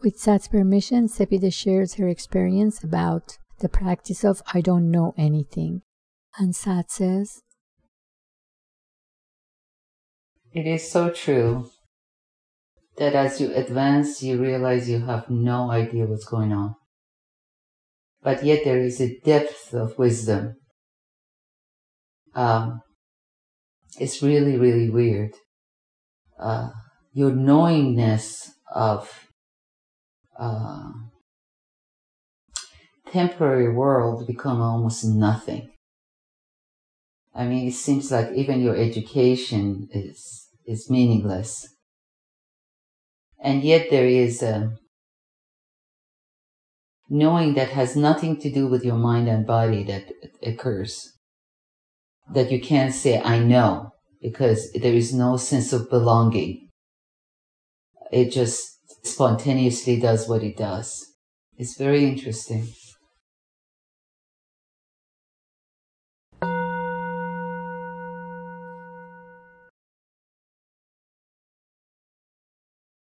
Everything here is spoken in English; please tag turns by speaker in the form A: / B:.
A: With Sat's permission, Sepideh shares her experience about the practice of I don't know anything. And Sat says,
B: it is so true that as you advance, you realize you have no idea what's going on. But yet there is a depth of wisdom. It's really, really weird. Your knowingness of temporary world become almost nothing. I mean, it seems like even your education is meaningless. And yet there is a knowing that has nothing to do with your mind and body that occurs. That you can't say, I know, because there is no sense of belonging. It just spontaneously does what it does. It's very interesting.